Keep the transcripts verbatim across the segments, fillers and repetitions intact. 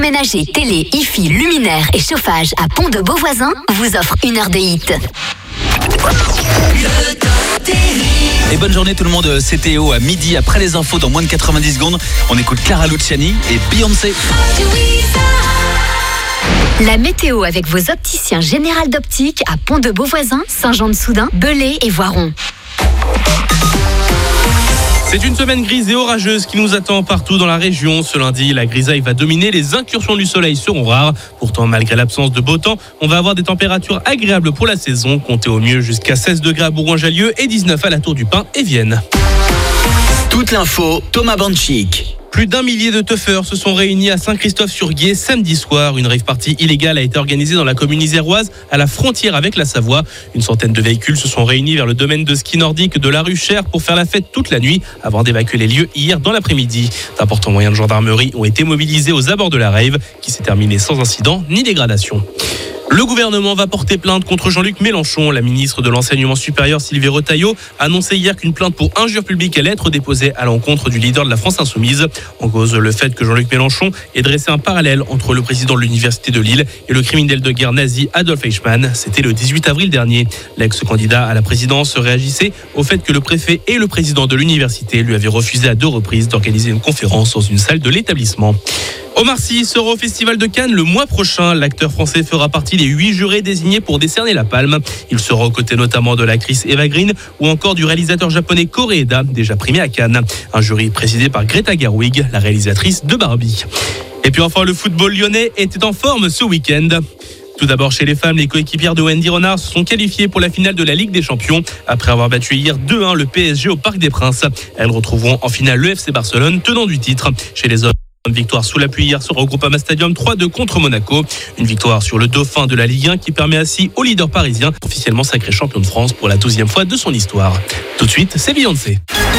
électroménager, télé, hi-fi, luminaire et chauffage à Pont-de-Beauvoisin vous offre une heure de hit. Et bonne journée tout le monde, c'est Théo à midi après les infos dans moins de quatre-vingt-dix secondes. On écoute Clara Luciani et Beyoncé. La météo avec vos opticiens Général d'Optique à Pont-de-Beauvoisin, Saint-Jean-de-Soudain, Belay et Voiron. C'est une semaine grise et orageuse qui nous attend partout dans la région. Ce lundi, la grisaille va dominer, les incursions du soleil seront rares. Pourtant, malgré l'absence de beau temps, on va avoir des températures agréables pour la saison. Comptez au mieux jusqu'à seize degrés à Bourgoin-Jallieu et dix-neuf à la Tour du Pin et Vienne. Toute l'info, Thomas Banchik. Plus d'un millier de teufeurs se sont réunis à Saint-Christophe-sur-Guiers samedi soir. Une rave party illégale a été organisée dans la commune iséroise, à la frontière avec la Savoie. Une centaine de véhicules se sont réunis vers le domaine de ski nordique de la rue Cher pour faire la fête toute la nuit, avant d'évacuer les lieux hier dans l'après-midi. D'importants moyens de gendarmerie ont été mobilisés aux abords de la rave, qui s'est terminée sans incident ni dégradation. Le gouvernement va porter plainte contre Jean-Luc Mélenchon. La ministre de l'Enseignement supérieur Sylvie Retailleau a annoncé hier qu'une plainte pour injure publique allait être déposée à l'encontre du leader de la France Insoumise. En cause, le fait que Jean-Luc Mélenchon ait dressé un parallèle entre le président de l'Université de Lille et le criminel de guerre nazi Adolf Eichmann. C'était le dix-huit avril dernier. L'ex-candidat à la présidence réagissait au fait que le préfet et le président de l'université lui avaient refusé à deux reprises d'organiser une conférence dans une salle de l'établissement. Omar Sy sera au Festival de Cannes le mois prochain. L'acteur français fera partie des huit jurés désignés pour décerner la palme. Il sera aux côtés notamment de l'actrice Eva Green ou encore du réalisateur japonais Koreeda, déjà primé à Cannes. Un jury présidé par Greta Gerwig, la réalisatrice de Barbie. Et puis enfin, le football lyonnais était en forme ce week-end. Tout d'abord, chez les femmes, les coéquipières de Wendy Renard se sont qualifiées pour la finale de la Ligue des Champions après avoir battu hier deux un le P S G au Parc des Princes. Elles retrouveront en finale le F C Barcelone, tenant du titre. Chez les hommes, une victoire sous la pluie hier sur au Groupama Stadium trois deux contre Monaco. Une victoire sur le dauphin de la Ligue un qui permet ainsi au leader parisien officiellement sacré champion de France pour la douzième fois de son histoire. Tout de suite, c'est Beyoncé.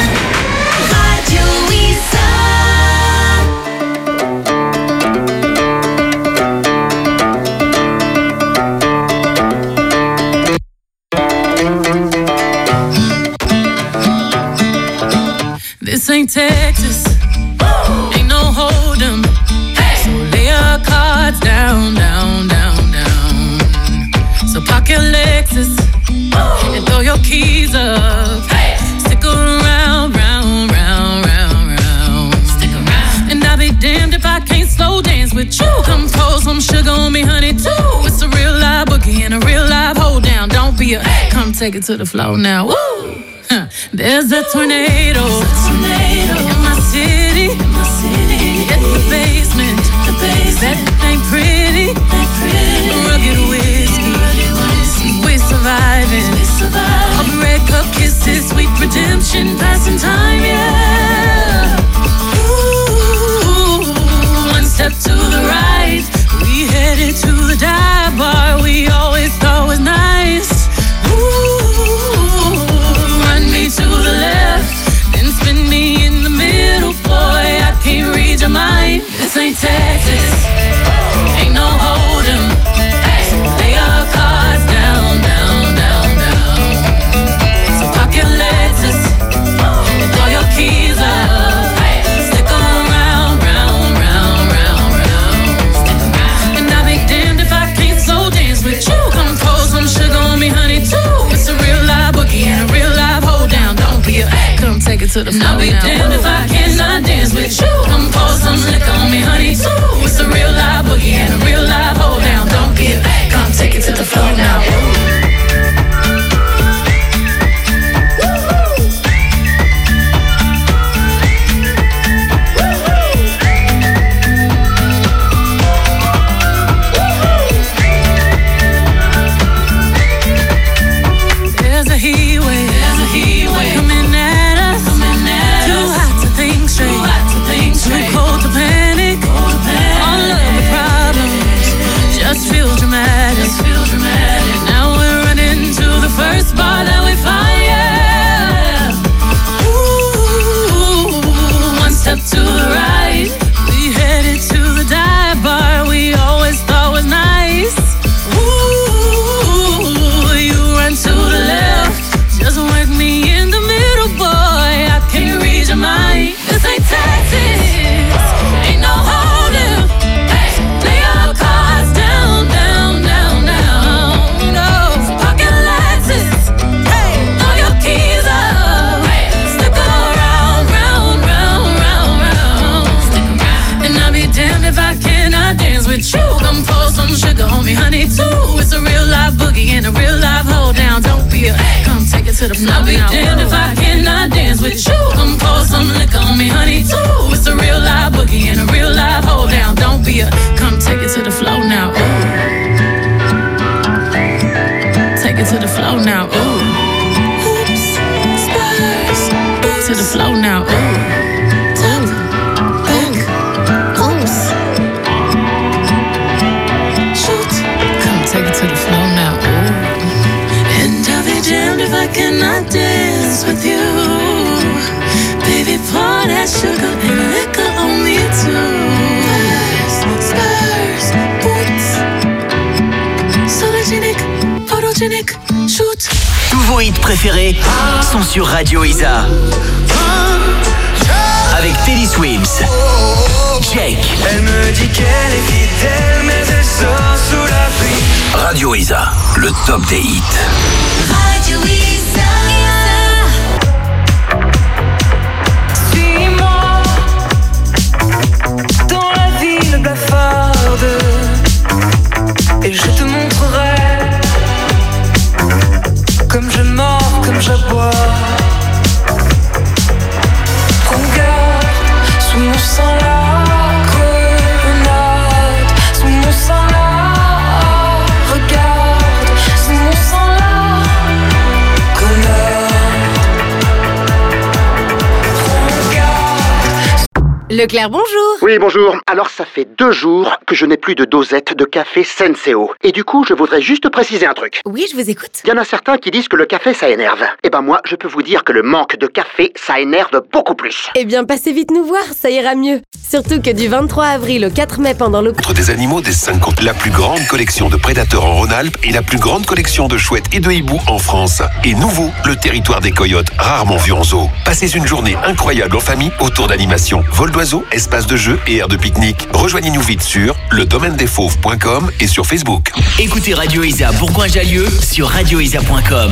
This ain't Texas. Ain't no hold 'em. Hey. So lay your cards down, down, down, down. So park your Lexus and throw your keys up. Hey. Stick around, round, round, round, round. Stick around. And I'll be damned if I can't slow dance with you. Come pour some sugar on me, honey, too. It's a real live boogie and a real live hold down. Don't be a hey. Come take it to the floor now. Woo! Huh. There's a tornado, There's a tornado in my city. In my city. Hit the basement. The basement. That ain't pretty. Ain't pretty. Rugged whiskey. Rugged whiskey. We're surviving. We surviving. I'll break up kisses, sweet redemption, passing time, yeah. Ooh, one step to the right. We headed to the dive bar we always thought was nice. Ooh. To the left, then spin me in the middle, boy, I can't read your mind. This ain't Texas, ain't no hold 'em. Hey, lay your cards down, down, down, down. So park your Lexus and throw your keys up. Hey, stick around, round, round, round, round. Stick around. And I'll be damned if I can't slow dance with you. Come pour some sugar on me, honey, too. It's a real live boogie and a real live hold down. Don't be a hey. Come take it to the floor. I'll be now. Damned if I cannot dance with you. Come pour some liquor on me, honey, too. It's a real live boogie and a real live hold down. Don't be a hey. Come take it to the floor now. Too cold to panic. All of the problems honey too. It's a real live boogie and a real live hold down. Don't be a, come take it to the floor. I'll be damned if I cannot dance with you. Come pour some liquor on me, honey too. It's a real live boogie and a real live hold down. Don't be a, come take it to the floor now. Ooh. Take it to the floor now. Ooh. Hoops, spurs, to the floor now. Ooh. I cannot dance with you. Baby, pour that sugar and liquor on me too. Spurs, boots, sologenic, photogenic, shoot. Tous vos hits préférés sont sur Radio Isa. Avec Teddy Swims, Jake. Elle me dit qu'elle est fidèle, mais elle sort sous la pluie. Radio Isa, le top des hits. Radio Isa. Suis-moi dans la ville blafarde et je te montrerai comme je mords, comme j'aboie. Prends garde sous mon sang la grenade, sous mon sang la regarde, sous mon sang la Leclerc, bonjour. Oui, bonjour. Alors, ça fait deux jours que je n'ai plus de dosette de café Senseo. Et du coup, je voudrais juste préciser un truc. Oui, je vous écoute. Il y en a certains qui disent que le café, ça énerve. Eh ben moi, je peux vous dire que le manque de café, ça énerve beaucoup plus. Eh bien, passez vite nous voir, ça ira mieux. Surtout que du vingt-trois avril au quatre mai pendant le... Entre des animaux des cinq continents, la plus grande collection de prédateurs en Rhône-Alpes et la plus grande collection de chouettes et de hiboux en France. Et nouveau, le territoire des coyotes, rarement vu en zoo. Passez une journée incroyable en famille autour d'animations. Vol d'oiseaux, espace de jeu et aire de pique-nique. Rejoignez-nous vite sur le domaine des fauves point com et sur Facebook. Écoutez Radio Isa Bourgoin-Jallieu sur radio isa point com.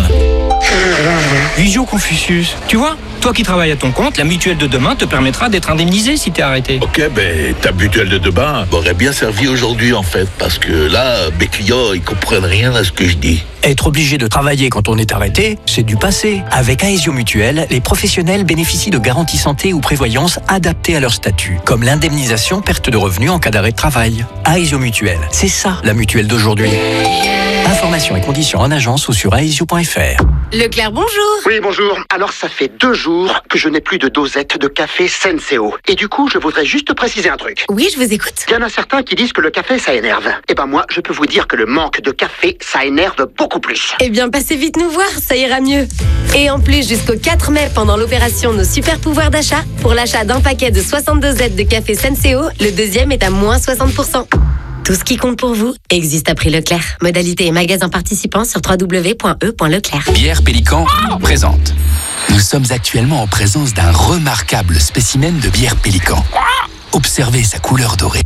Visio Confucius, tu vois, toi qui travailles à ton compte, la mutuelle de demain te permettra d'être indemnisé si t'es arrêté. Ok, ben ta mutuelle de demain m'aurait bien servi aujourd'hui en fait, parce que là, mes clients, ils comprennent rien à ce que je dis. Être obligé de travailler quand on est arrêté, c'est du passé. Avec Aesio Mutuelle, les professionnels bénéficient de garanties santé ou prévoyance adaptées à leur statut, comme l'indemnisation perte de revenus en cas d'arrêt de travail. Aesio Mutuelle, c'est ça la mutuelle d'aujourd'hui. Informations et conditions en agence ou sur aesio point f r. Leclerc, bonjour. Oui, bonjour. Alors, ça fait deux jours que je n'ai plus de dosette de café Senseo. Et du coup, je voudrais juste préciser un truc. Oui, je vous écoute. Il y en a certains qui disent que le café, ça énerve. Eh ben moi, je peux vous dire que le manque de café, ça énerve beaucoup plus. Eh bien, passez vite nous voir, ça ira mieux. Et en plus, jusqu'au quatre mai, pendant l'opération Nos Super Pouvoirs d'achat, pour l'achat d'un paquet de soixante-deux zettes de café Senseo, le deuxième est à moins soixante pour cent. Tout ce qui compte pour vous existe à prix Leclerc. Modalité et magasin participants sur w w w point e point leclerc. Bière Pélican présente. Nous sommes actuellement en présence d'un remarquable spécimen de bière Pélican. Observez sa couleur dorée.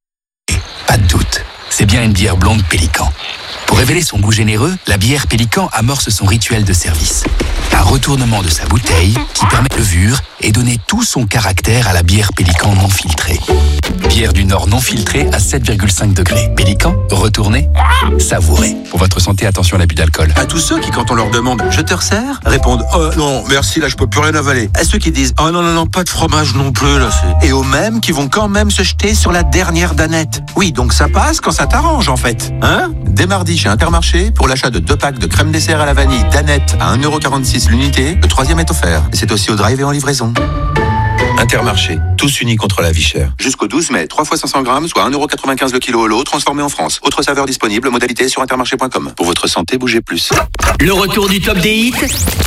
Pas de doute, c'est bien une bière blonde Pélican. Pour révéler son goût généreux, la bière Pélican amorce son rituel de service. Un retournement de sa bouteille qui permet levure et donner tout son caractère à la bière Pélican non filtrée. Bière du Nord non filtrée à sept virgule cinq degrés. Pélican, retournez, savourez. Pour votre santé, attention à l'abus d'alcool. À tous ceux qui, quand on leur demande « Je te resserre ?» répondent « Oh non, merci, là je peux plus rien avaler. » À ceux qui disent « Oh non, non, non, pas de fromage non plus, là c'est... » Et aux mêmes qui vont quand même se jeter sur la dernière danette. Oui, donc ça passe quand ça t'arrange en fait. Hein ? Dès mardi chez Intermarché, pour l'achat de deux packs de crème dessert à la vanille danette à un euro quarante-six l'unité, le troisième est offert. Et c'est aussi au drive et en livraison. Intermarché, tous unis contre la vie chère. Jusqu'au douze mai, trois fois cinq cents grammes, soit un euro quatre-vingt-quinze le kilo au lot, transformé en France. Autre saveur disponible, modalité sur intermarché point com. Pour votre santé, bougez plus. Le retour du top des hits,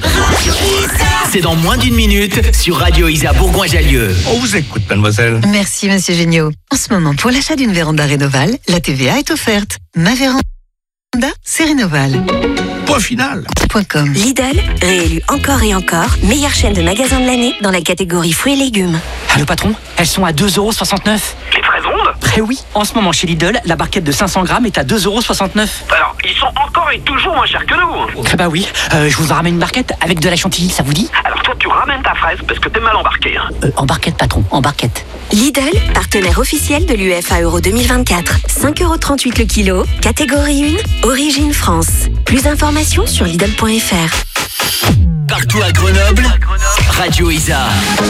c'est dans moins d'une minute sur Radio Isa Bourgoin-Jallieu. On vous écoute, mademoiselle. Merci, monsieur Géniaud. En ce moment, pour l'achat d'une véranda Rénoval, la T V A est offerte. Ma véranda, c'est Rénoval. Point final. .com. Lidl, réélu encore et encore, meilleure chaîne de magasins de l'année dans la catégorie fruits et légumes. Ah, le patron, elles sont à deux euros soixante-neuf. Livraison Eh oui, en ce moment chez Lidl, la barquette de cinq cents grammes est à deux euros soixante-neuf. Alors, ils sont encore et toujours moins chers que nous. Ah bah oui, euh, je vous en ramène une barquette avec de la chantilly, ça vous dit? Alors toi, tu ramènes ta fraise parce que t'es mal embarqué. Hein. Euh, en barquette, patron, en barquette. Lidl, partenaire officiel de l'U E F A Euro deux mille vingt-quatre. cinq euros trente-huit le kilo, catégorie un, origine France. Plus d'informations sur Lidl point F R. Partout à Grenoble, Radio Isa.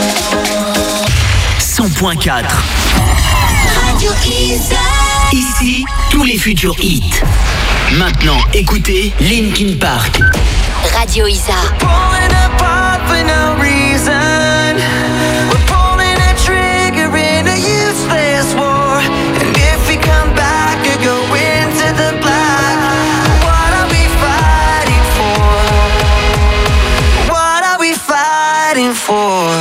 cent point quatre. Radio Isa. Ici, tous les futurs hits. Maintenant, écoutez Linkin Park. Radio Isa. For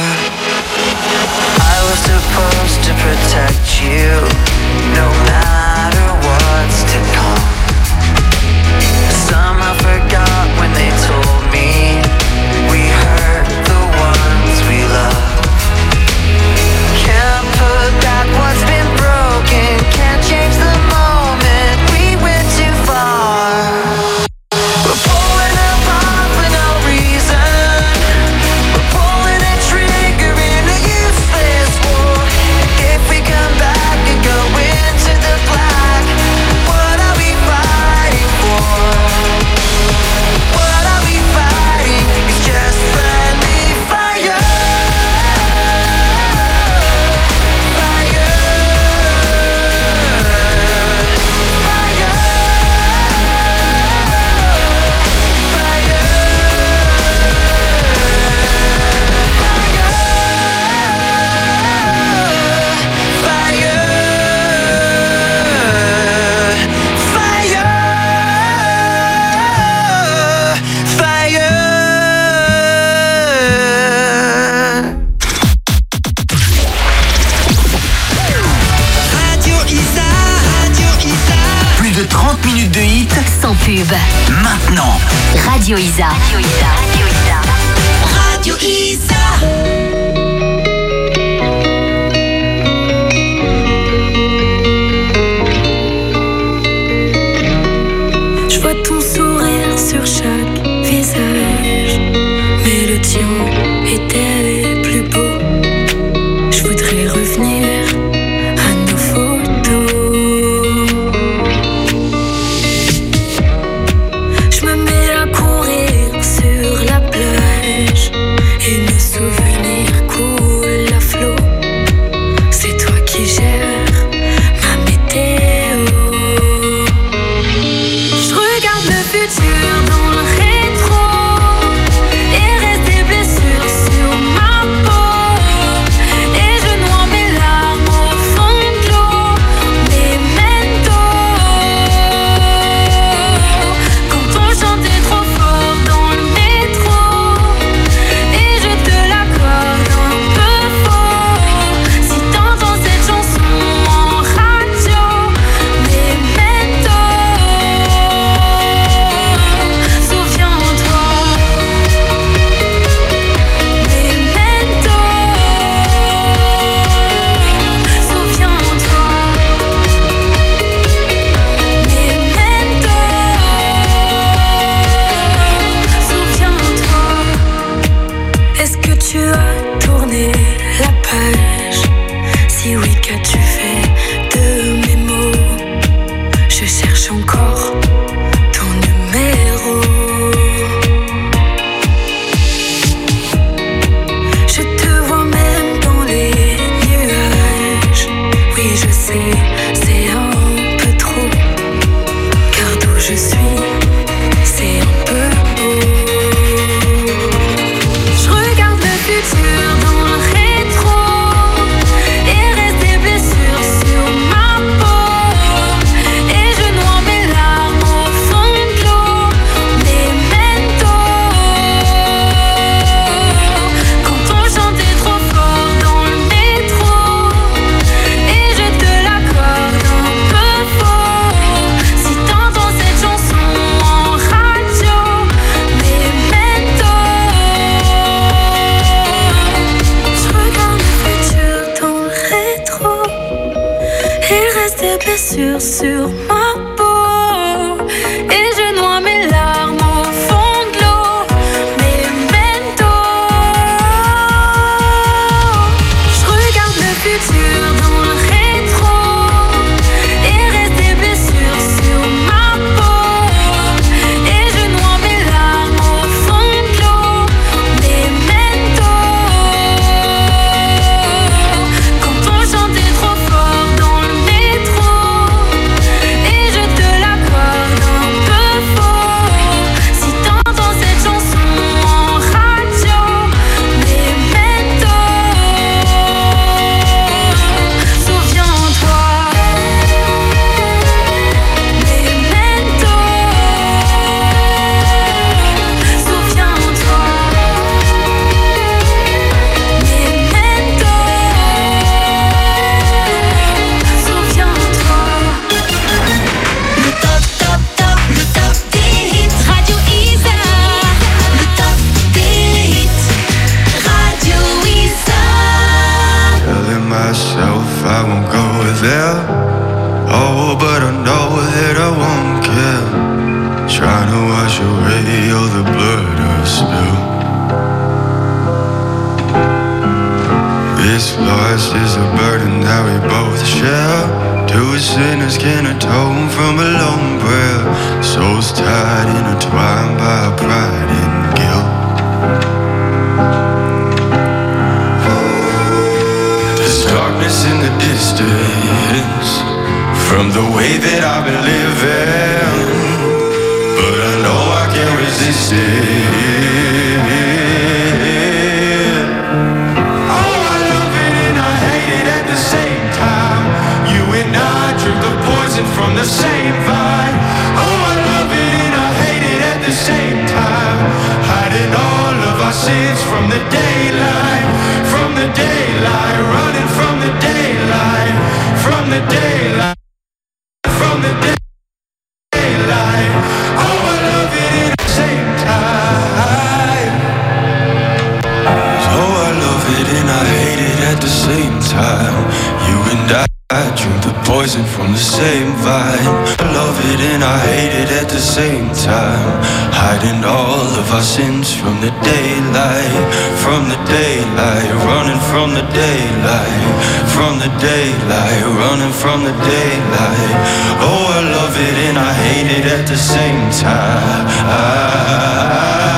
I was supposed to protect you no matter what's to come. Somehow forgot when they told me we hurt the ones we love. Can't put back what's been broken, can't change the moment we went too far. We're pulling apart for no reason. Maintenant, Radio Isa. Radio Isa. Radio Isa. Radio Isa. Je vois ton sourire sur chaque visage, mais le tien était plus beau. Je voudrais revenir à nos photos. Je me mets à courir sur la plage et nos souvenirs coulent à flot. C'est toi qui gères ma météo. Je regarde le futur dans le rétro et reste des blessures sur ma peau. Et je noie mes larmes au fond de l'eau. Memento. Quand on chantait trop fort dans le métro et je te l'accorde un peu faux. Si t'entends cette chanson en radio, Memento. trying to wash away all the blood I spill. This loss is a burden that we both share. Two sinners can atone from a lone prayer. Souls tied, intertwined by pride and guilt. There's darkness in the distance from the way that I've been living, but I know I can't resist it. From the same vibe. Oh, I love it and I hate it at the same time. Hiding all of our sins from the daylight. From the daylight, running from the daylight. From the daylight. From the daylight. Oh, I love it at the same time. Oh, I love it and I hate it at the same time. You and I I drink the poison from the same vine. I love it and I hate it at the same time. Hiding all of our sins from the daylight. From the daylight, running from the daylight. From the daylight, running from the daylight. Oh, I love it and I hate it at the same time. I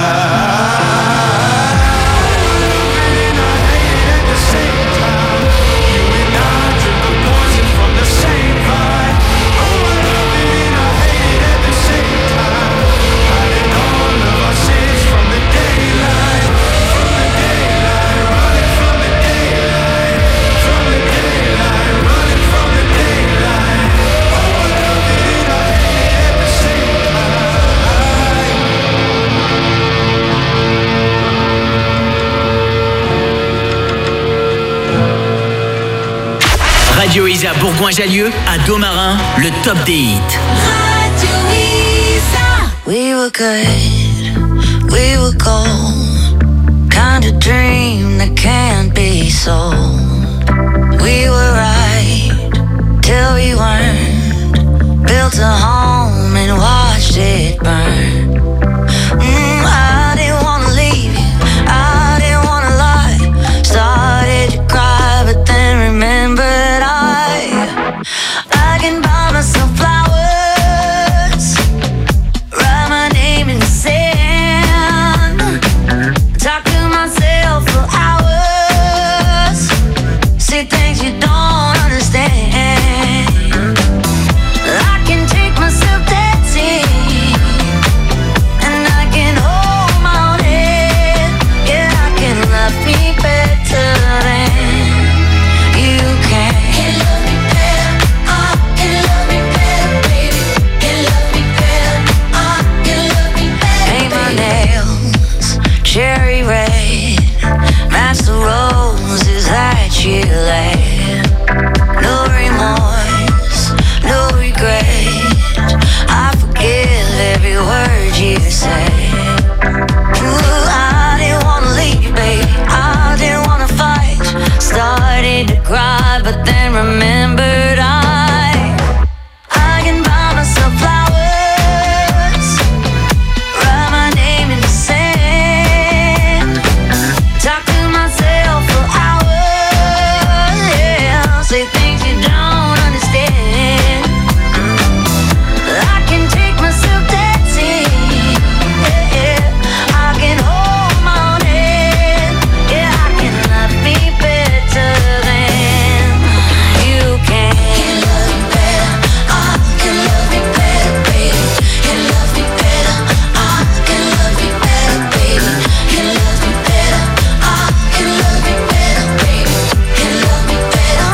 Radio Isa Bourgoin-Jallieu, à Domarin, le top des hits. Radio Isa. We were good, we were gold. Kind of dream that can't be sold. We were right till we weren't. Built a home and watched it burn. Mm, I didn't wanna leave you, I didn't wanna lie. Started to cry, but then remembered I can buy myself flowers, write my name in the sand, talk to myself for hours, say things you don't understand. I can take myself dancing, and I can hold my own head. Yeah, I can love me better than you can. Cherry red, match the roses that you laid. No remorse, no regret. I forgive every word you say. Ooh, I didn't wanna leave, baby. I didn't wanna fight. Started to cry, but then remembered I I can buy myself flowers, write my name in the sand, talk to myself for hours, yeah, say things you don't understand. I can take myself dancing, yeah, yeah. I can hold my own head, yeah, I can love me better than you can. Can love me better, I can love me better, baby. Can love me better, I can love me better, baby. Can love me better, I can love me better, baby. Can love me better,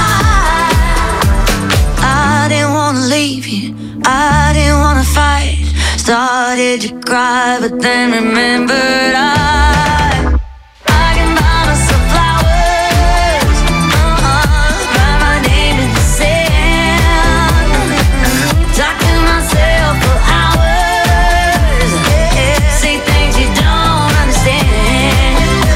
I I didn't wanna leave you, I didn't wanna fight. Started to cry, but then remembered I I can buy myself flowers, uh-uh, write my name in the sand, talk to myself for hours, yeah, say things you don't understand.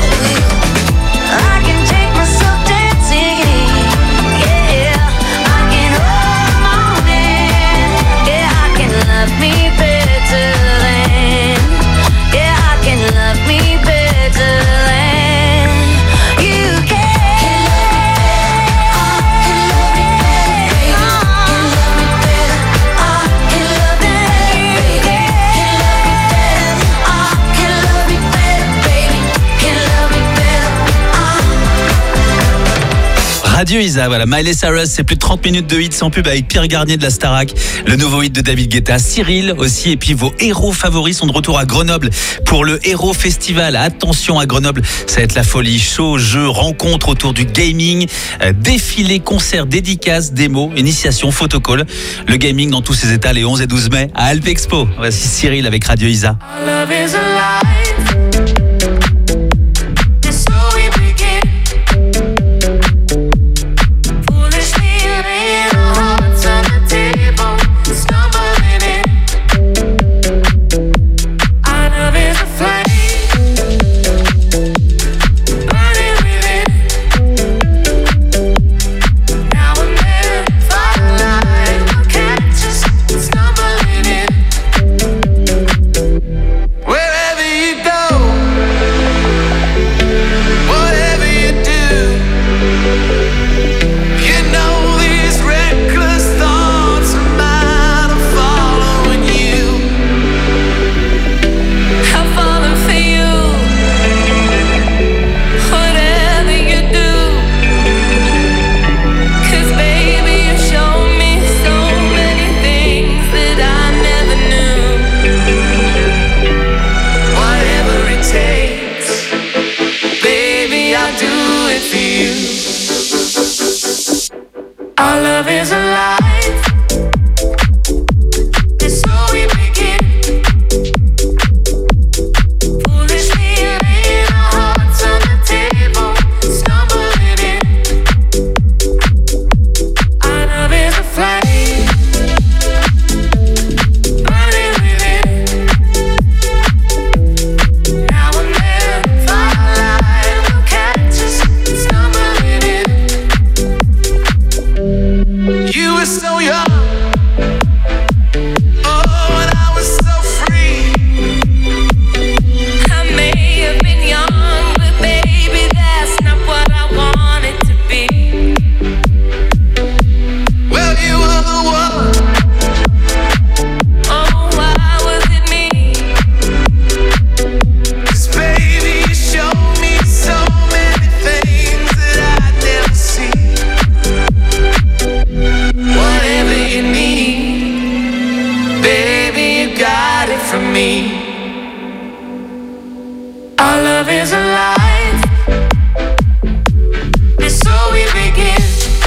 I can take myself dancing, yeah, I can hold my own hand, yeah, I can love me better Radio Isa, voilà, Miley Cyrus, c'est plus de trente minutes de hit sans pub avec Pierre Garnier de la Starac, le nouveau hit de David Guetta, Cyril aussi, et puis vos héros favoris sont de retour à Grenoble pour le Héros Festival. Attention à Grenoble, ça va être la folie, show, jeux, rencontres autour du gaming, euh, défilé, concerts, dédicaces, démos, initiation, photocall. Le gaming dans tous ses états les onze et douze mai à Alp Expo. Voici Cyril avec Radio Isa. Love is alive. It's so we begin. Foolishly laying our hearts on the table, stumbling in. Our love is a flame, burning within. Now and then, firelight will catch us stumbling in. Wherever you go, whatever you do, you know these reckless thoughts are mine, I'm following you. I'm falling for you. Whatever you do, 'cause baby you show me so many things that I never knew. Whatever it takes, baby, I'll do it for you. Our love is alive. It's so we begin. Foolishly laying our hearts on the table, stumbling in. Our love is a flame, burning within. Now and then, firelight will catch us stumbling in. You were so young, oh, and I was so free. I may have been young, but baby, that's not what I wanted to be. Well, you were the one. Oh, why was it me? 'Cause baby, you showed me so many things that I'd never seen. Whatever you need, baby, you got it from me. Our love is alive. It's so we begin.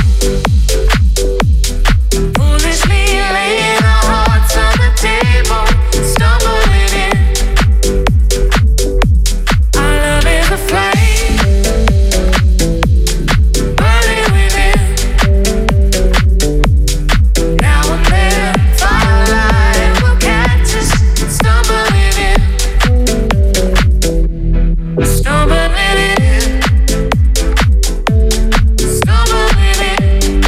Foolishly laying our hearts on the table, stumbling in. Our love is a flame, burning within. Now and then, firelight will catch us stumbling in. Stumbling in. Stumbling in.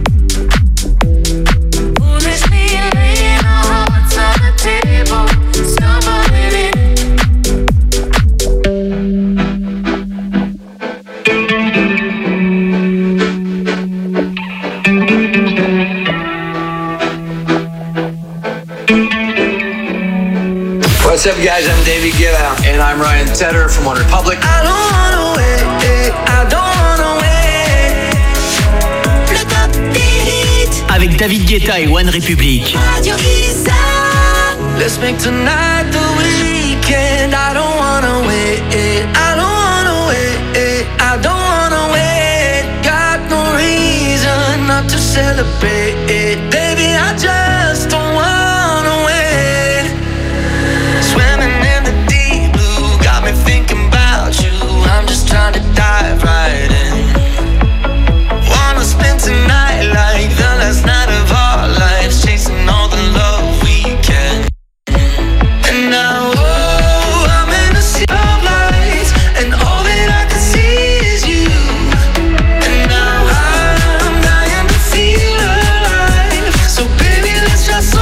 Foolishly laying our hearts on the table, stumbling in. What's up, guys? I'm David Guetta, and I'm Ryan Tedder from One Republic. I don't wanna wait, I don't wanna wait. Le top des hits, Avec David Guetta et One Republic. Radio Isa. Let's make tonight the weekend. I don't wanna wait, I don't wanna wait, I don't wanna wait. Got no reason not to celebrate, baby, I just don't wanna wait. Swimming in the deep blue, got me thinking about you. I'm just trying to dive right in. Wanna spend tonight like the last night of our lives, chasing all the love we can. And now, oh, I'm in a sea of lights, and all that I can see is you. And now I'm dying to feel alive. So baby, let's try some.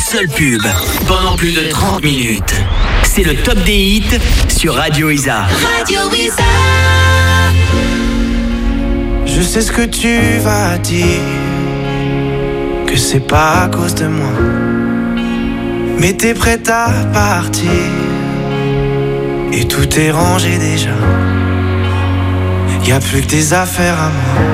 seule pub pendant plus de trente minutes. C'est le top des hits sur Radio Isa. Radio Isa. Je sais ce que tu vas dire, que c'est pas à cause de moi, mais t'es prête à partir et tout est rangé déjà. Y'a plus que tes affaires à moi.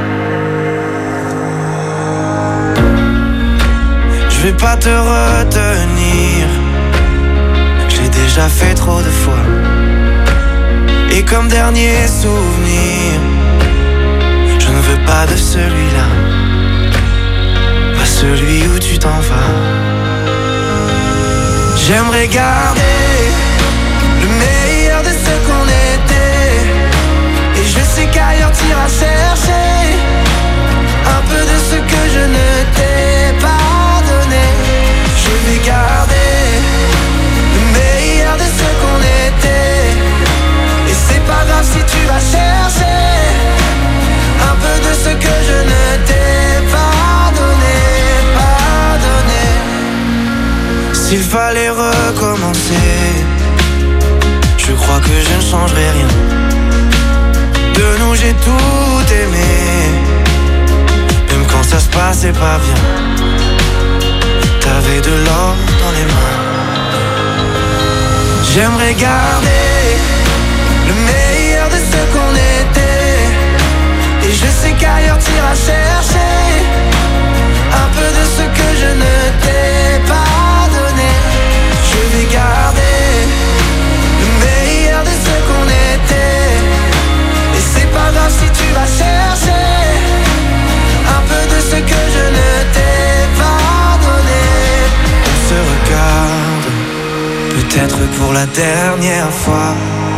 Je vais pas te retenir, j'ai déjà fait trop de fois. Et comme dernier souvenir, je ne veux pas de celui-là, pas celui où tu t'en vas. J'aimerais garder le meilleur de ce qu'on était, et je sais qu'ailleurs t'iras chercher un peu de ce que je ne t'ai pas donné. Je vais garder le meilleur de ce qu'on était, et c'est pas grave si tu vas chercher un peu de ce que je ne t'ai pas donné, pas donné. S'il fallait recommencer, je crois que je ne changerai rien. De nous j'ai tout aimé, même quand ça se passait pas bien. T'avais de l'or dans les mains. J'aimerais garder le meilleur de ce qu'on était, et je sais qu'ailleurs t'iras chercher un peu de ce que je ne t'ai pas donné. Je vais garder le meilleur de ce qu'on était, et c'est pas grave si tu vas chercher un peu de ce que je ne t'ai pas donné. On se regarde, peut-être pour la dernière fois,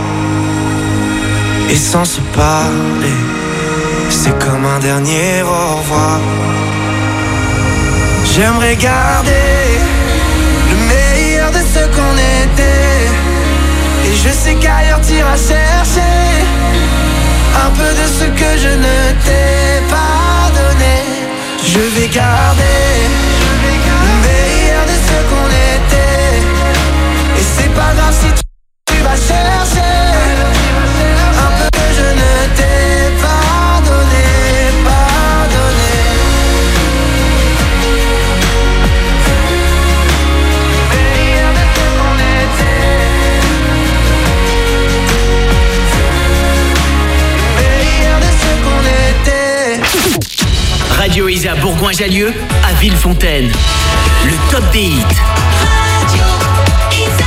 et sans se parler, c'est comme un dernier au revoir. J'aimerais garder le meilleur de ce qu'on était, et je sais qu'ailleurs t'iras chercher un peu de ce que je ne t'ai pas donné. Je vais garder le meilleur de ce qu'on était, et c'est pas grave si tu, tu vas chercher un peu que je ne t'ai pas donné, pas donné. Meilleur de ce qu'on était, meilleur de ce qu'on était. Radio Isa Bourgoin-Jallieu à Villefontaine. Le top des hits. Radio Isa.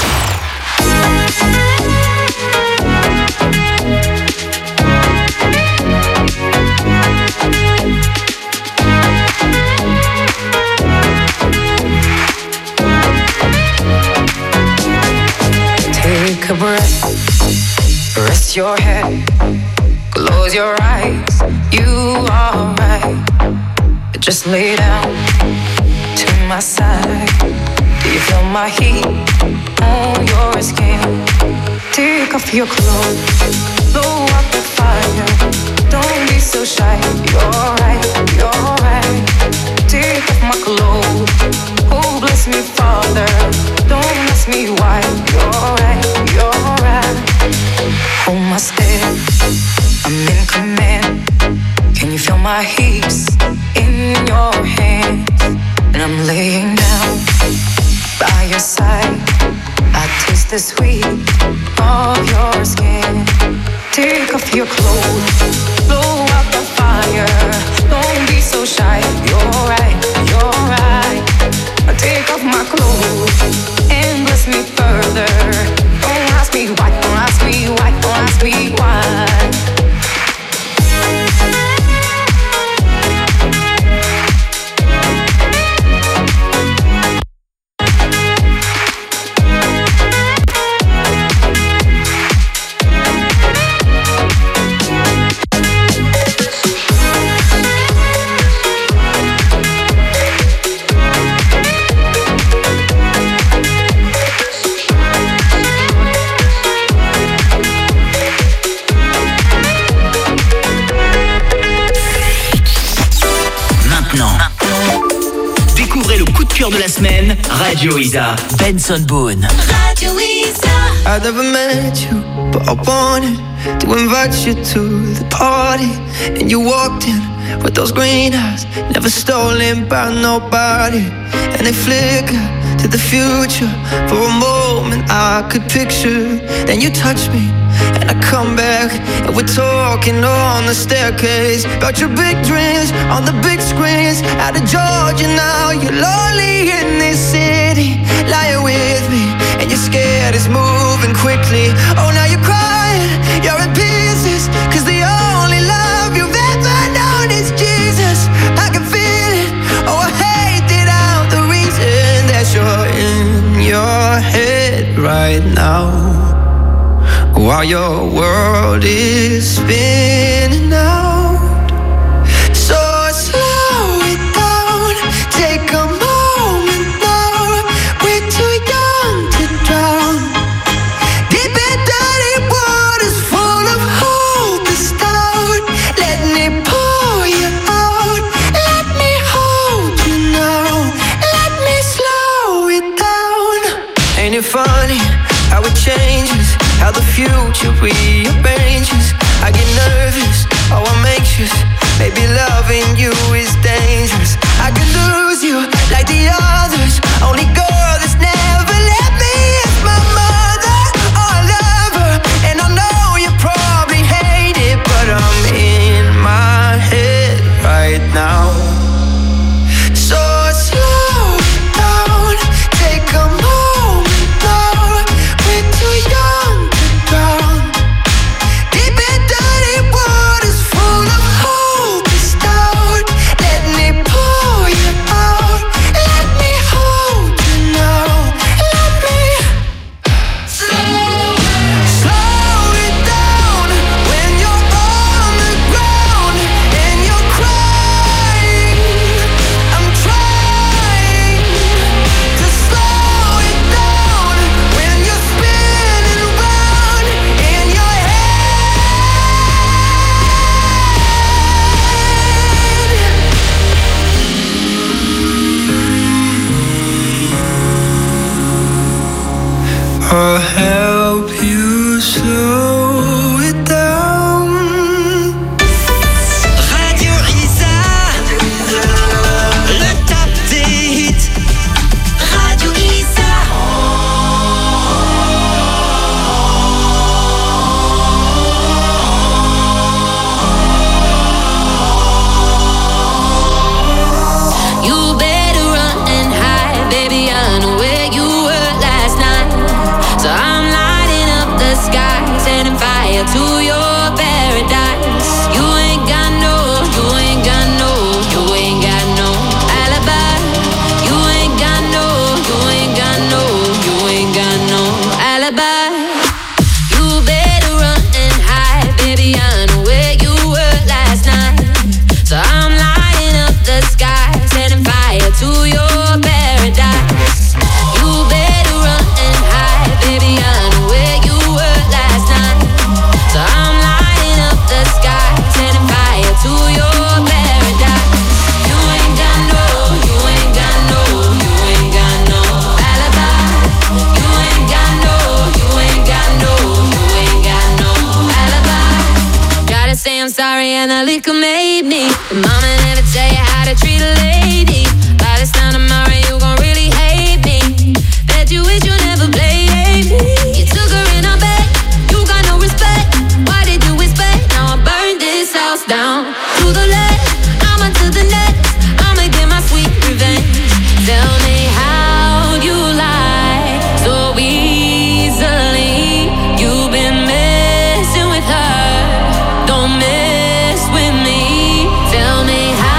Take a breath, rest your head, close your eyes, you are right. Just lay down to my side. Do you feel my heat on your skin? Take off your clothes, blow up the fire. Don't be so shy, you're right, you're right. Take off my clothes, oh bless me Father. Don't ask me why, you're right, you're right. Hold my step, I'm in command. Can you feel my hips in your hands? And I'm laying down by your side. I taste the sweet of your skin. Take off your clothes, blow out the fire. Don't be so shy, you're right, you're right. I take off my clothes and bless me further. Don't ask me why, don't ask me why, don't ask me why. cœur de la semaine, Radio Isa, Benson Boone. Radio Isa. I never met you, but I wanted to invite you to the party. And you walked in with those green eyes, never stolen by nobody. And they flicker to the future. For a moment I could picture. Then you touch me and I come back, and we're talking on the staircase about your big dreams on the big screens. Out of Georgia now, you're lonely in this city. Lying with me, and you're scared it's moving quickly. Oh, now you're crying, you're in pieces, cause the only love you've ever known is Jesus. I can feel it, oh I hate it out. The reason that you're in your head right now, while your world is spinning out. So slow it down, take a moment now. We're too young to drown. Deep in dirty waters full of hope is down. Let me pour you out. Let me hold you now. Let me slow it down. Ain't it funny how it changes, how the future rearranges? I get nervous, oh I'm anxious. Maybe loving you is dangerous. I could lose you like the others. Only girl that's never let me is my mother. Oh I love her, and I know you probably hate it, but I'm in my head right now. So slow down, take a moment now. We're too young to drown. Deep in dirty waters full of hope is down. Let me pour you out. Let me hold you now. Let me slow, slow it down. When you're on the ground and you're crying, I'm trying to slow it down. When you're spinning round in your head, I'll help you slow it down. Radio Isa, le top des hits. Radio Isa. You better run and hide, baby. I know where you were last night. So I'm lighting up the sky, setting fire to your paradise. You ain't got no, you ain't got no, you ain't got no alibi. You ain't got no, you ain't got no, you ain't got no alibi. You better run and hide, baby. I know where you were last night. So I'm lighting up the sky, setting fire to your paradise. You better run and hide, baby. I know where you were last night. So I'm lighting up the sky, setting fire to your paradise. You ain't got no, you ain't got no, you ain't got no alibi. You ain't got no, you ain't got no, you ain't got no alibi. Gotta say I'm sorry and the liquor made me. But mama never tell you how to treat a lady. By this time tomorrow you gon' really hate me. Bet you wish you never played me. You took her in a bed, you got no respect. Why did you expect? Now I burned this house down. To the left, I'ma to the next. I'ma get my sweet revenge. Tell me how you lie so easily. You've been messing with her, don't mess with me. Tell me how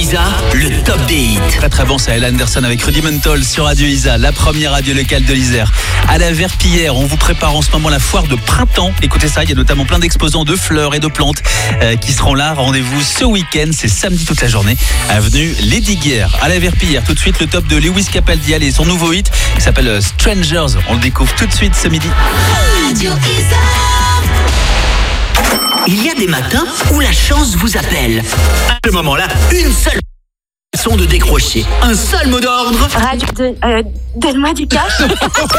Isa, le top des hits. Très très bon, c'est Ella Anderson avec Rudimental sur Radio Isa, la première radio locale de l'Isère. À la Verpillière, on vous prépare en ce moment la foire de printemps. Écoutez ça, il y a notamment plein d'exposants de fleurs et de plantes euh, qui seront là. Rendez-vous ce week-end, c'est samedi toute la journée, avenue Lesdiguières. À la Verpillière, tout de suite le top de Lewis Capaldi et son nouveau hit qui s'appelle Strangers. On le découvre tout de suite ce midi. Radio Isa. Il y a des matins où la chance vous appelle. À ce moment-là, une seule façon de décrocher. Un seul mot d'ordre. Radio, de, euh, donne-moi du cash. C'est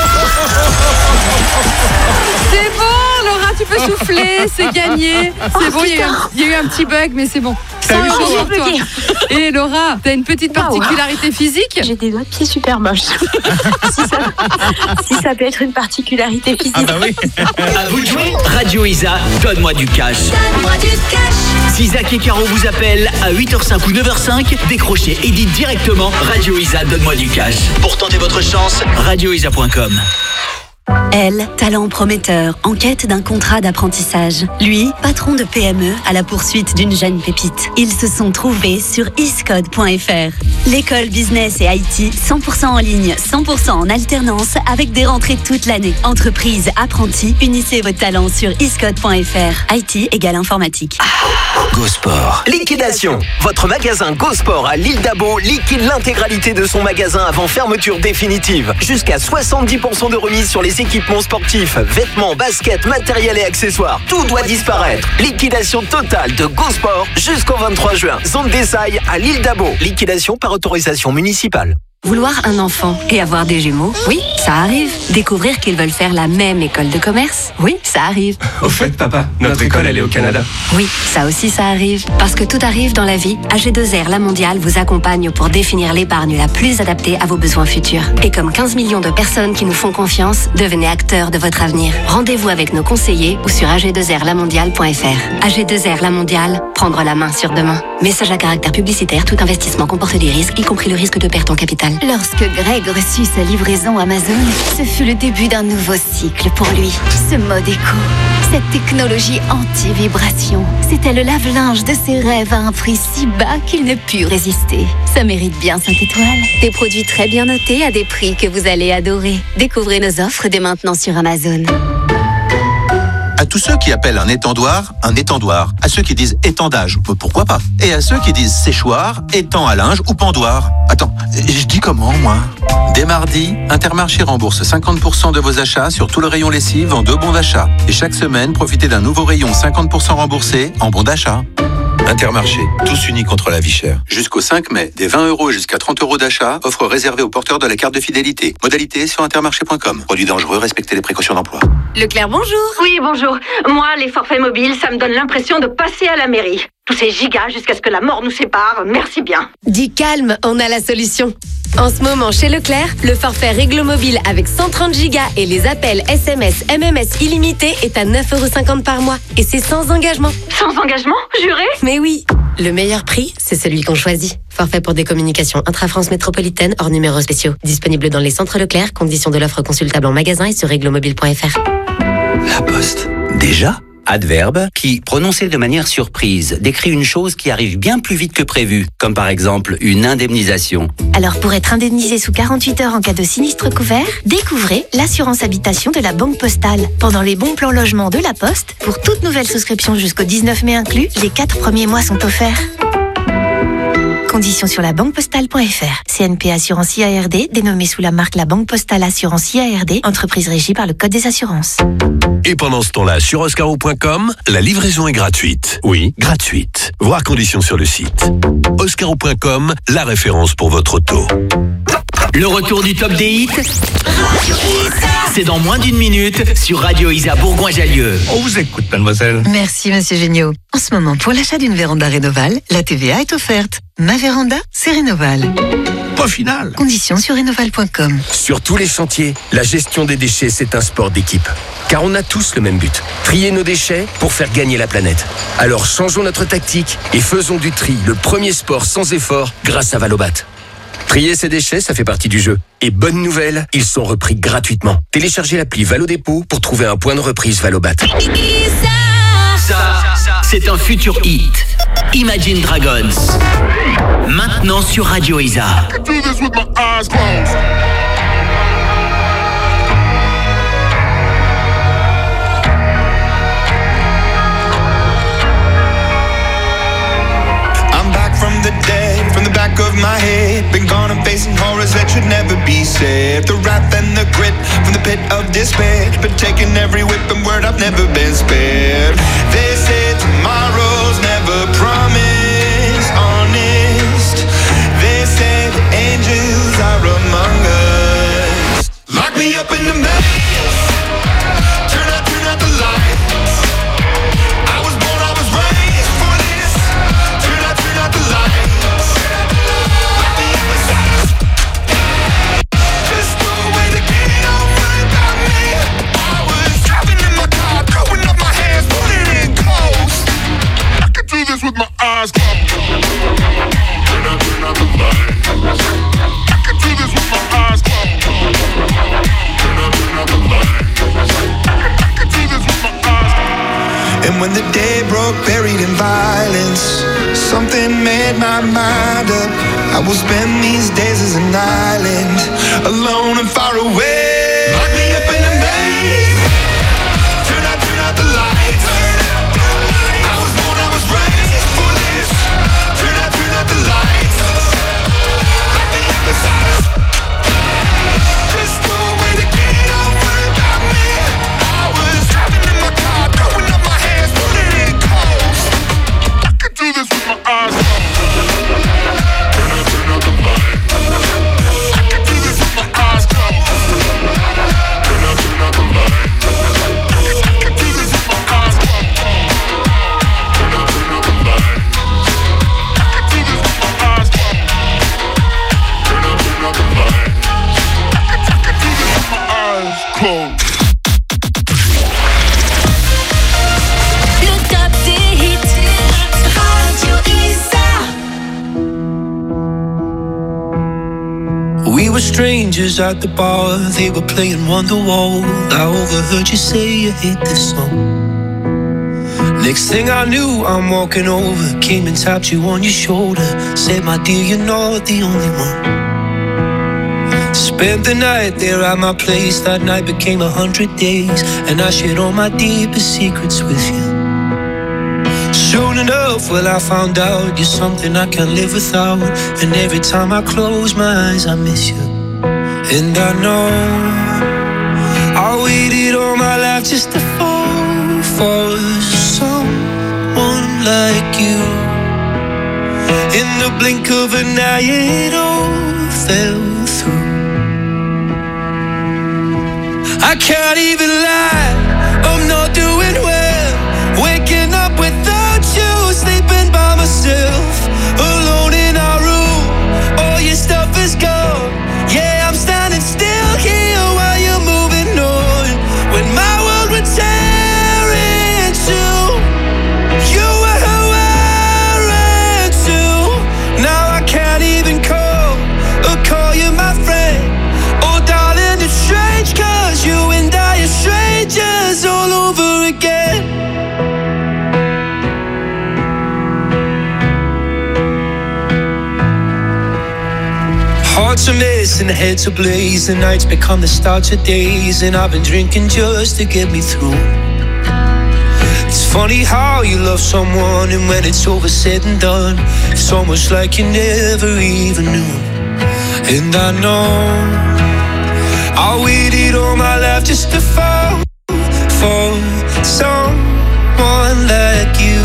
bon, Laura, tu peux souffler, c'est gagné. C'est Oh, bon, il y, a eu un- il y a eu un petit bug, mais c'est bon. cent euros pour toi. Et Laura, t'as une petite particularité physique? J'ai des doigts de pied super moches. si, ça, si ça peut être une particularité physique. Ah bah oui. À vous de jouer. Radio Isa, donne-moi du cash. Donne-moi du cash. Si Zach et Caro vous appellent à huit heures cinq ou neuf heures cinq, décrochez et dites directement Radio Isa, donne-moi du cash. Pour tenter votre chance, radio isa point com. Elle, talent prometteur, en quête d'un contrat d'apprentissage. Lui, patron de P M E à la poursuite d'une jeune pépite. Ils se sont trouvés sur iscode point f r. L'école business et I T, cent pour cent en ligne, cent pour cent en alternance, avec des rentrées toute l'année. Entreprise, apprentis, unissez vos talents sur iscode point f r. I T égale informatique. Go Sport. Liquidation. Votre magasin Go Sport à l'île d'Abo liquide l'intégralité de son magasin avant fermeture définitive. Jusqu'à soixante-dix pour cent de remise sur les équipements sportifs, vêtements, baskets, matériel et accessoires. Tout doit disparaître. Liquidation totale de Go Sport jusqu'au vingt-trois juin. Zone d'Essailles à l'île d'Abo. Liquidation par autorisation municipale. Vouloir un enfant et avoir des jumeaux, oui, ça arrive. Découvrir qu'ils veulent faire la même école de commerce, oui, ça arrive. Au fait, papa, notre école, elle est au Canada. Oui, ça aussi, ça arrive. Parce que tout arrive dans la vie, A G deux R La Mondiale vous accompagne pour définir l'épargne la plus adaptée à vos besoins futurs. Et comme quinze millions de personnes qui nous font confiance, devenez acteurs de votre avenir. Rendez-vous avec nos conseillers ou sur a g deux r la mondiale point f r. A G deux R La Mondiale, prendre la main sur demain. Message à caractère publicitaire, tout investissement comporte des risques, y compris le risque de perte en capital. Lorsque Greg reçut sa livraison Amazon, ce fut le début d'un nouveau cycle pour lui. Ce mode éco, cette technologie anti-vibration, c'était le lave-linge de ses rêves à un prix si bas qu'il ne put résister. Ça mérite bien cinq étoiles. Des produits très bien notés à des prix que vous allez adorer. Découvrez nos offres dès maintenant sur Amazon. À tous ceux qui appellent un étendoir un étendoir, à ceux qui disent étendage, pourquoi pas, et à ceux qui disent séchoir, étang à linge ou pendoir. Attends, je dis comment moi? Dès mardi, Intermarché rembourse cinquante pour cent de vos achats sur tout le rayon lessive en deux bons d'achat. Et chaque semaine, profitez d'un nouveau rayon cinquante pour cent remboursé en bons d'achat. Intermarché, tous unis contre la vie chère. Jusqu'au cinq mai, des vingt euros et jusqu'à trente euros d'achat, offre réservée aux porteurs de la carte de fidélité. Modalité sur intermarché point com. Produit dangereux, respectez les précautions d'emploi. Leclerc, bonjour. Oui, bonjour. Moi, les forfaits mobiles, ça me donne l'impression de passer à la mairie. Tous ces gigas jusqu'à ce que la mort nous sépare, merci bien. Dis calme, on a la solution. En ce moment, chez Leclerc, le forfait Réglo Mobile avec cent trente gigas et les appels S M S, M M S illimités est à neuf euros cinquante par mois. Et c'est sans engagement. Sans engagement, juré? Mais oui. Le meilleur prix, c'est celui qu'on choisit. Forfait pour des communications intra-France métropolitaine hors numéros spéciaux. Disponible dans les centres Leclerc. Conditions de l'offre consultable en magasin et sur réglomobile point f r. La Poste. Déjà? Adverbe qui, prononcé de manière surprise, décrit une chose qui arrive bien plus vite que prévu, comme par exemple une indemnisation. Alors pour être indemnisé sous quarante-huit heures en cas de sinistre couvert, découvrez l'assurance habitation de la Banque Postale. Pendant les bons plans logement de la Poste, pour toute nouvelle souscription jusqu'au dix-neuf mai inclus, les quatre premiers mois sont offerts. Conditions sur la banque postale point f r. C N P Assurance I A R D, dénommée sous la marque La Banque Postale Assurance I A R D, entreprise régie par le Code des assurances. Et pendant ce temps-là, sur oscaro point com, la livraison est gratuite. Oui, gratuite. Voir conditions sur le site. oscaro point com, la référence pour votre auto. Le retour du top des hits, c'est dans moins d'une minute sur Radio Isa Bourgoin-Jallieu. On vous écoute, mademoiselle. Merci, monsieur Géniaud. En ce moment, pour l'achat d'une véranda Rénoval, la T V A est offerte. Ma véranda, c'est Rénoval. Pas final. Conditions sur rénoval point com. Sur tous les chantiers, la gestion des déchets, c'est un sport d'équipe. Car on a tous le même but, trier nos déchets pour faire gagner la planète. Alors changeons notre tactique et faisons du tri le premier sport sans effort grâce à Valobat. Trier ses déchets, ça fait partie du jeu. Et bonne nouvelle, ils sont repris gratuitement. Téléchargez l'appli Valo Dépôt pour trouver un point de reprise Valobat. Ça, c'est un futur hit. Imagine Dragons. Maintenant sur Radio Isa. From the dead, from the back of my head. Been gone and facing horrors that should never be said. The wrath and the grit from the pit of despair. Been taking every whip and word, I've never been spared. They say tomorrow's never promised, honest. They say the angels are among us. Lock me up in the maze. Turn out, turn out the lights. With my eyes closed. Turn out, turn out the lights. I can do this with my eyes closed. Turn out, turn out the lights. I can do this with my eyes closed. And when the day broke, buried in violence, something made my mind up. I will spend these days as an island, alone and far away. Lock me up in a maze. Turn out, turn out the lights. The lights, let me in the silence. Just no way to get over about me. I was driving in my car, throwing up my hands, putting it close. I could do this with my eyes closed. Turn out, turn out the lights. I could do this with my eyes closed. Turn out, turn out the lights. I could do this with my eyes closed. Turn out, turn out the lights. Close. Le top des hits, Radio Isa. We were strangers at the bar, they were playing Wonderwall. I overheard you say you hate this song. Next thing I knew, I'm walking over, came and tapped you on your shoulder. Said, my dear, you're not the only one. Spent the night there at my place. That night became a hundred days, and I shared all my deepest secrets with you. Soon enough, well, I found out you're something I can't live without. And every time I close my eyes, I miss you. And I know I waited all my life just to fall for someone like you. In the blink of an eye, it all fell through. I can't even lie, I'm not doing well. Waking up without you, sleeping by myself, alone in our room, all your stuff is gone. Yeah, I'm standing still here while you're moving on. When my world would tear in two, you were wearing too. Now I can't even call or call you my friend. Oh darling, it's strange, cause you and I are strangers all over again. Hearts are missing, heads are blaze. The nights become the start of days, and I've been drinking just to get me through. It's funny how you love someone, and when it's over said and done, it's almost like you never even knew. And I know I waited all my life just to fall for someone like you.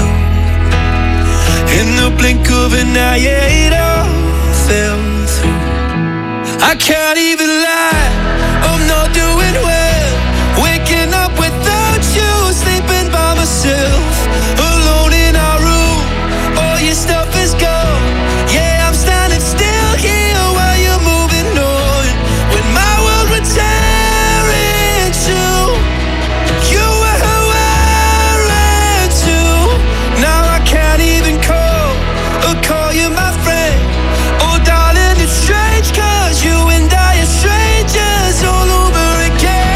In the blink of an eye, it all fell through. I can't even lie, I'm not doing well. Waking up without you, sleeping by myself, alone in our room, all your stuff is gone. Yeah, I'm standing still here while you're moving on. When my world would tear in two, you were wearing too. Now I can't even call or call you my friend. Oh darling, it's strange, cause you and I are strangers all over again.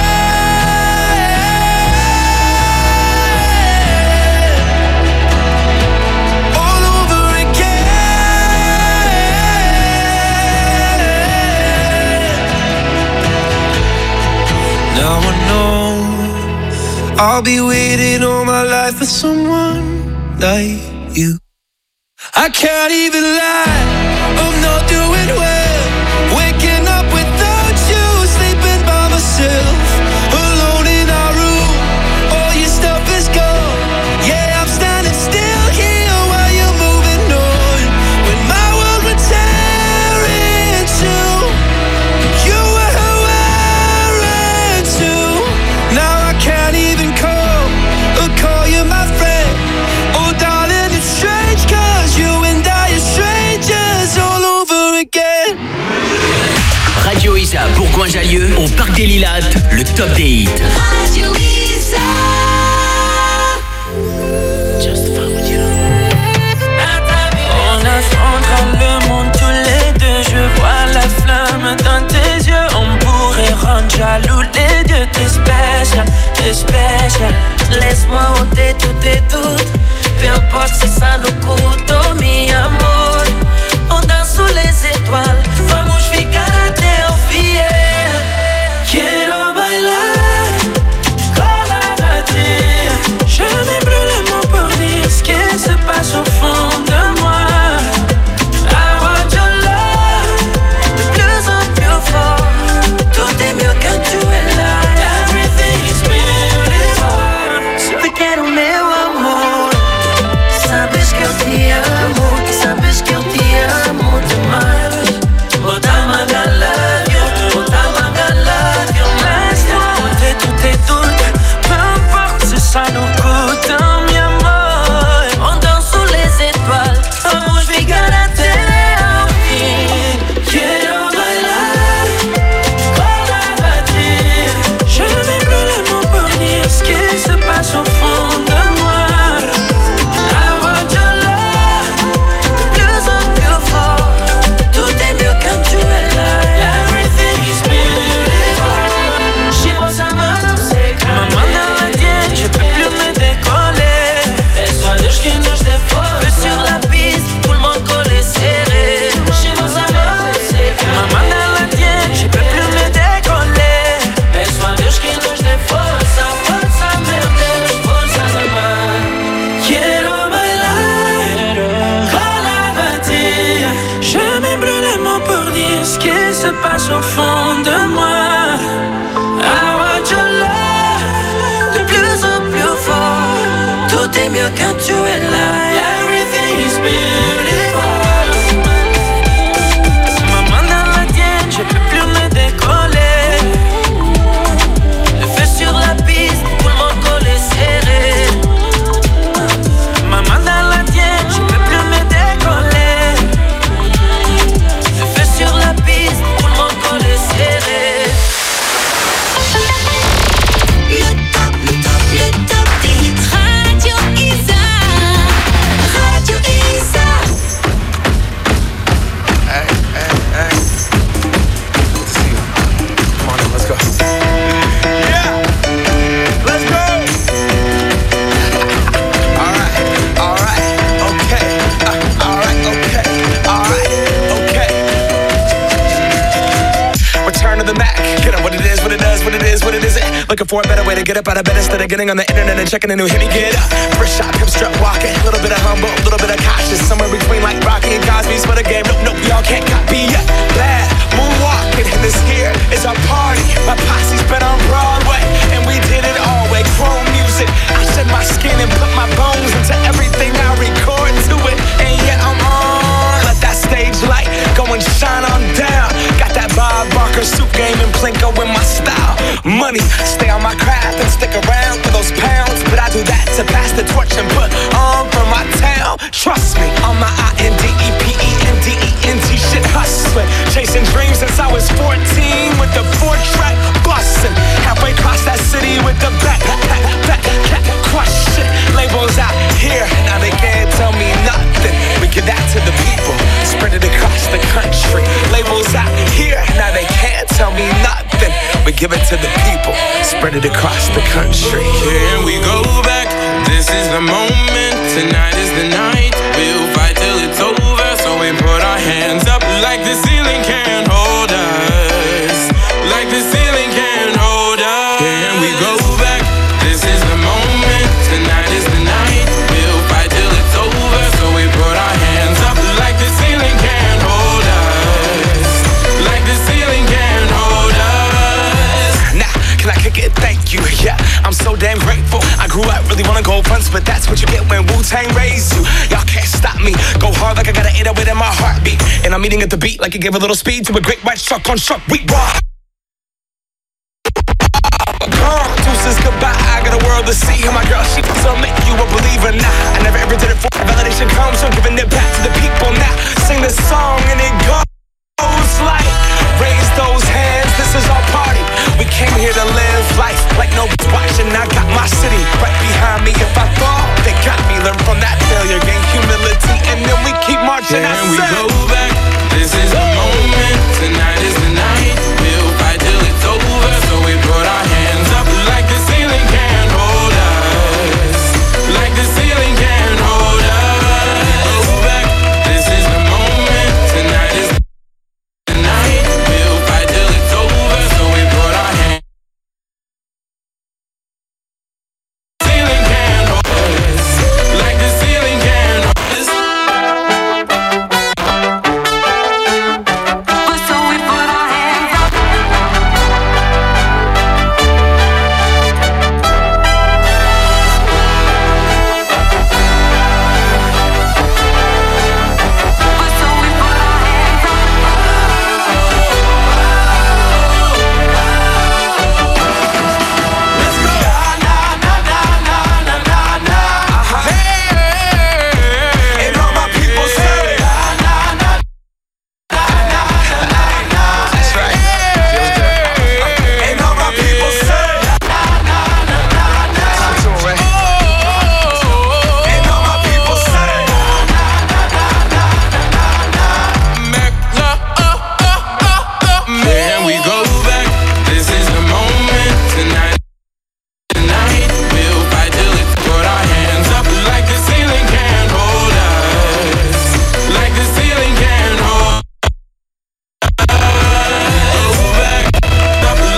I'll be waiting all my life for someone like you. I can't even lie, I'm not doing well. Waking up without you, sleeping by myself, alone in our room, all your stuff is gone. Yeah, I'm standing still here while you're moving on. When my world would tear in two, you were who I ran to. Now I can't even call or call you my friend. Oh darling, it's strange, cause you and I are strangers all over again. Radio Isa, Bourgoin-Jallieu, au Parc des Lilas, le top des hits. Radio Isa. On affrontera le monde tous les deux. Je vois la flamme dans tes yeux. On pourrait rendre jaloux les deux. T'es spécial, t'es spécial. Laisse-moi ôter tous tes doutes. Peu importe si ça nous coûte. Oh mi amor, on danse sous les étoiles. Vamos ficar até o fiel. Quiero bailar con la batida. Je n'ai plus les mots pour dire ce qui se passe au fond de moi. I want your love, de plus en plus fort. Tout est mieux quand tu es là. Everything is beautiful. Se te quero meu amor, sabes que eu te amo, sabes que eu te amo demais. Oh dama I love you, oh dama I love you. Laisse-moi ôter tous tes doutes, peu importe si ça nous coûte. Oh mi amor, on danse sous les étoiles. Vamos ficar até ao fim. Quiero bailar con la batida. Je n'ai plus les mots pour dire ce qui se passe au fond de moi. I want your love, de plus en plus fort. Tout est mieux quand tu es là. Everything is beautiful. Chegamos a mão seca, mamãe ela tiene. Je peux plus me décoller. Es só Deus que nos dê força. Sur la piste, tout le monde collé serré. Chegamos a mão seca, mamãe ela tiene. Je peux plus me décoller. Es só Deus que nos dê força. Força, meu Deus, força de amar. Quiero bailar con la batida. Je n'ai plus les mots pour dire ce qui se passe au fond de moi. I want your love, de plus en plus fort. Tout est mieux quand tu es là. Everything is beautiful. Ma main dans la tienne, je peux plus me décoller. Le feu sur la piste, tout le monde collé serré. Ma main dans la tienne, je peux plus me décoller. Le feu sur la piste, tout le monde collé serré. Le top, le top, le top des hits. Radio Isa. Radio Isa. Hey, hey, hey. Good to see you. Come on in, let's go. Yeah, let's go. All right, all right, okay. Uh, all right, okay, all right, okay. Return to the Mac. Get up what it is, what it does, what it is, what it isn't. Looking for a better way to get up out of bed instead of getting on the internet and checking a new hit. Me get up, first shot, hip strut walking. A little bit of humble, a little bit of cautious. Somewhere between like Rocky and Cosby's for the game. Nope, nope, y'all can't copy yet. Bad moonwalking, and this here is our party. My posse's been on Broadway, and we did it all way. Chrome music, I shed my skin and put my bones into everything I record to it. And yet I'm on. Let that stage light go and shine on down. Got that Bob Barker suit game and Plinko in my style. Money, stay on my craft and stick around for those pounds. But I do that to pass the torch and put on for my town. Trust me, on my I N D E P E N D E N T shit hustling. Chasing dreams since I was fourteen with the four track bustin'. Halfway across that city with the back, back, back, back, crush shit. Labels out here, now they can't tell me nothing. We give that to the people, spread it across the country. Labels out here, now they can't tell me nothing. We give it to the people, spread it across the country. Here we go back, this is the moment. Tonight is the night, we'll fight till it's over. So we put our hands up like the ceiling can't hold us. Like the ceiling can't hold us. Here we go back, this is the moment. what you get when Wu-Tang raised you. Y'all can't stop me. Go hard like I got an eight oh eight in my heartbeat. And I'm eating at the beat like it gave a little speed to a great white shark on shark. We rock. Deuces goodbye, I got a world to see. And my girl, she will make you a believer.